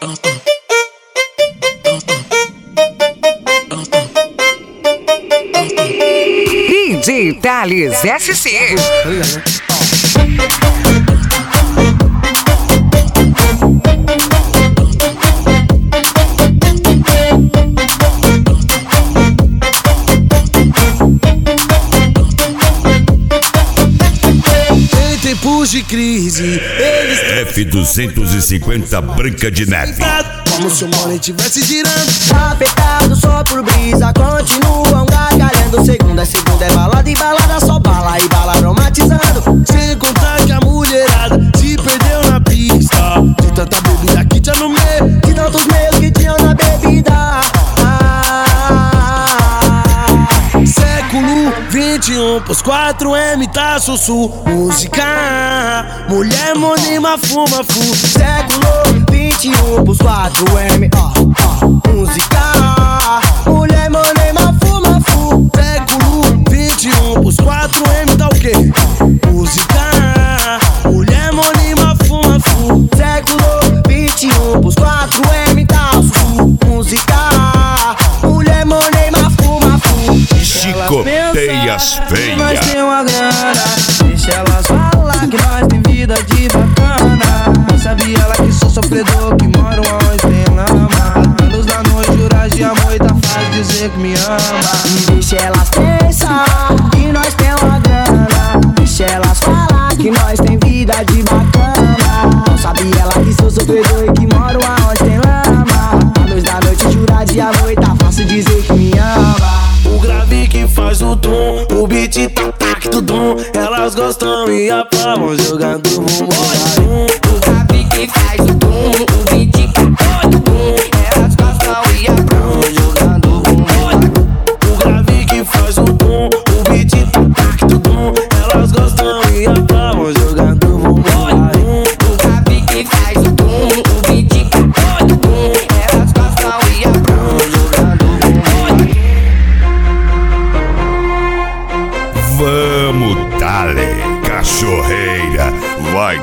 DJ Thales SC. Em tempos de crise, eles F250 Branca de Neve. como se o money tivesse girando. Afetado só por brisa, continuam gargalhando. Segunda é balada e balada só bala e bala aromatizando. Sem contar que a mulherada se perdeu na pista, de tanta bebida que tinha no meio, De tantos meios que tinham na bebida. Século 21 pros 4M tá sussu. Música, mulher monima fuma fu. Século 21 pros 4M, música, mulher monema fuma fu. Século 21 pros 4M tá o quê? Música, mulher monima fuma fu. Século 21 pros 4M tá fu. Música, mulher monema fuma fu. Chicoteia as Nós feias. tem uma grana, deixa elas falar que nós tem vida de bacana. Sabe ela que sou sofredor, que moro onde tem lama. Luz da noite, juras de amor e tá fácil dizer que me ama. Deixa elas pensar que nós tem uma grana. Deixa elas falar que nós tem vida de bacana. Não sabe ela que sou sofredor e que moro onde tem lama. Luz da noite, juras de amor e tá fácil dizer que me ama. O grave que faz o tom, o beat tac tudum. Elas gostam e aplaudem jogando bumbum. O grave que faz o boom, o beat todo boom. Elas gostam e aplaudem jogando bumbum. O grave que faz o tom, o beat tac tudum. Elas gostam e aplaudem jogando bumbum. O grave que faz o boom, o beat todo boom. Elas gostam e aplaudem jogando bumbum. Vamos, dale, cachorreira. Vai.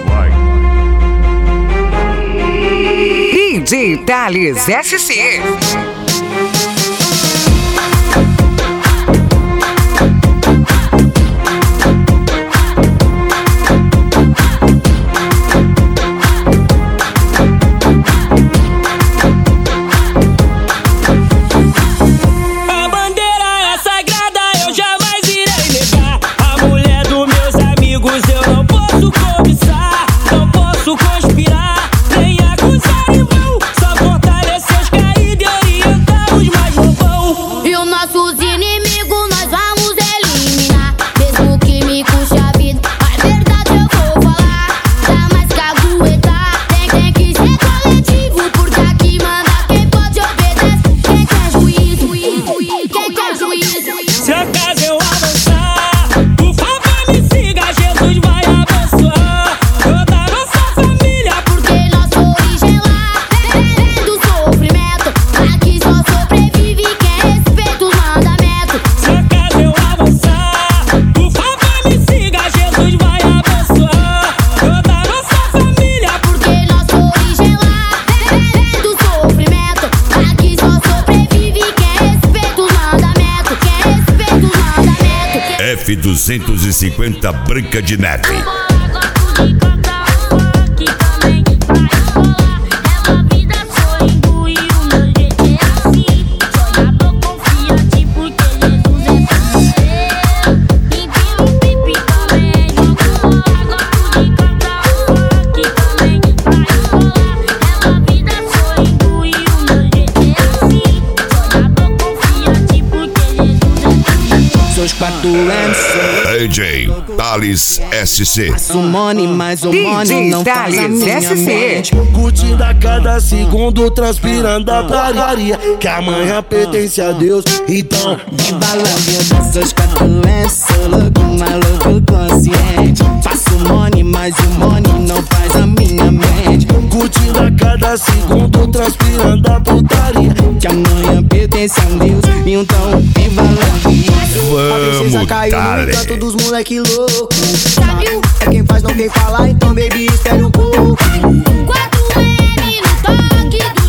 DJ Thales SC. A bandeira é sagrada, eu jamais irei negar. A mulher dos meus amigos eu não posso cobiçar, não posso conspirar, nem acusar irmão. Só fortalecer os caídos e orientar os mais bobão. E os nossos inimigos nós vamos eliminar. Mesmo que me custe a vida, a verdade eu vou falar. Jamais caguetar, tem que ser coletivo. Porque aqui manda quem pode obedece. Quem quer juízo, quem quer juízo. Se acaso eu avançar, por favor me siga, Jesus vai abençoar toda a nossa família. Porque nossa origem lá vem do sofrimento. Aqui só sobrevive quem respeita os mandamentos. Se acaso eu avançar, por favor me siga, Jesus vai abençoar toda a nossa família. Porque nossa origem lá vem do sofrimento. Aqui só sobrevive quem respeita os mandamentos. Quem respeita os mandamentos. F250 Branca de Neve. Seus 4M DJ Thales SC. o money, mas o money DJ não faz a Thales minha SC. mente. Curtindo a cada segundo, transpirando a pagaria. Que amanhã pertence a Deus, então De balão, seus 4M, sou louco, maluco, consciente. Faço money, mas o money não faz a minha mente. curtindo a cada segundo, transpirando a putaria. Que amanhã pertence a Deus, então viva a vida. Vamos, Caiu no dale. canto dos moleque louco. É quem faz, não quem fala, então baby, espere um pouco. 4M no toque do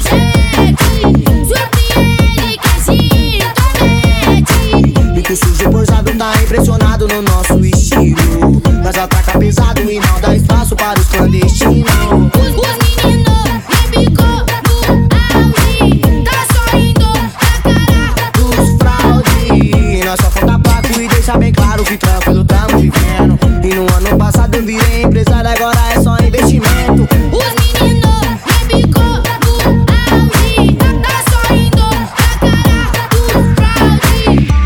sentimento. Os meninos me bicou no auge. Tá sorrindo na cara do fraude.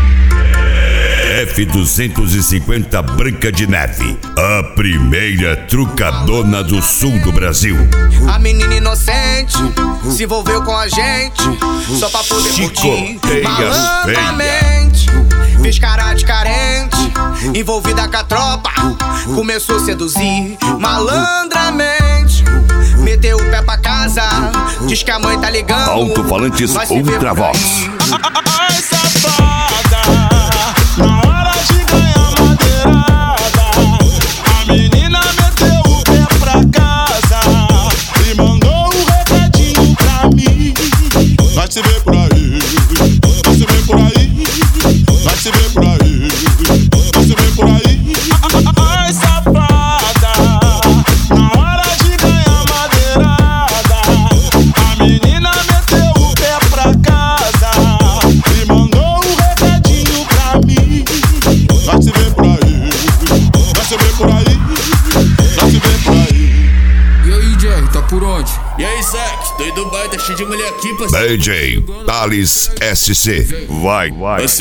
F250 Branca de Neve, a primeira trucadona do sul do Brasil. A menina inocente se envolveu com a gente só pra poder curtir Chicoteia malandramente. Fez cara de carente, envolvida com a tropa, começou a seduzir malandramente. Meteu o pé pra casa, diz que a mãe tá ligando. Alto-falantes vai se ver Ultra por aí. Vox. Ai, safada, na hora de ganhar madeirada, a menina meteu o pé pra casa e mandou um recadinho pra mim. Vai se ver por aí, vai se ver por aí, vai se ver por aí, vai se ver por aí. Ai, safada, na hora de ganhar madeirada, a menina meteu o pé pra casa e mandou um recadinho pra mim. Vai se ver por aí, vai se ver por aí, vai se ver por aí. E aí, Jerry, tá por onde? E aí, Zac, tô em Dubai, tá cheio de mulher aqui, parceiro. DJ Thales SC. Vai. Assim,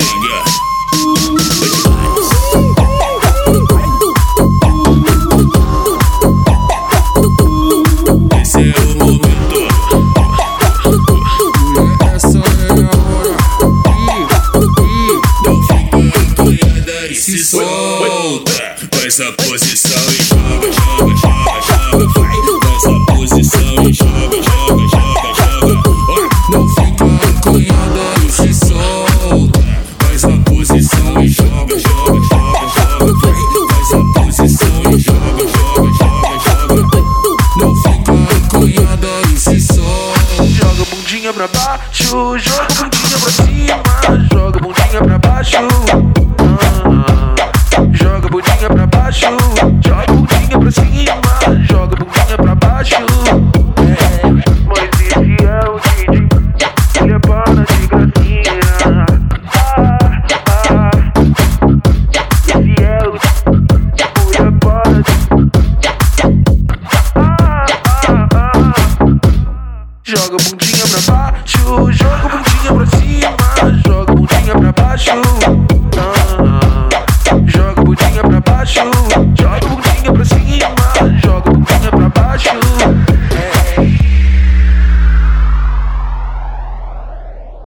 esse é o momento. Essa é a hora. Não fica encolhida e se solta. Faz a posição e joga, joga, joga, joga. Faz a posição e joga, joga, joga, joga. Não fica acanhada e se solta. Faz a posição e joga, joga, joga, joga. Faz a posição e joga, joga, joga, joga. Não fica acanhada e se solta. Joga a bundinha pra baixo, joga a bundinha pra cima, joga a bundinha pra baixo. Joga a bundinha pra baixo, joga a bundinha pra cima, joga a bundinha pra baixo. Mas esse é o DJ, ele é bala de gracinha. Esse é o DJ, ele é bala de... Joga a bundinha pra baixo, joga